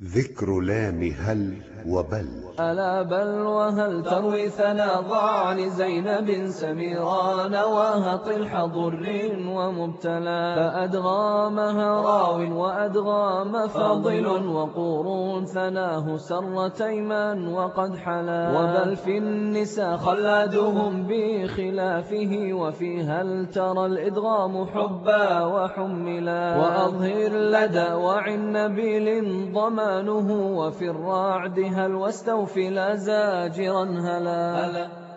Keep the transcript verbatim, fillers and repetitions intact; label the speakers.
Speaker 1: ذكر لام هل وبل.
Speaker 2: ألا بل وهل تروي ثنا ضعن زينب سميران وهط الحضر ومبتلى فأدغامها راو وأدغام فاضل وقورون ثناه سر تيمان وقد حلا وبل في النساء خلادهم بخلافه وفي هل ترى الإدغام حبا وحملا وأظهر لدى وعن نبيل ضمانه وفي الرعد هل واستوفي لا زاجرا هلا.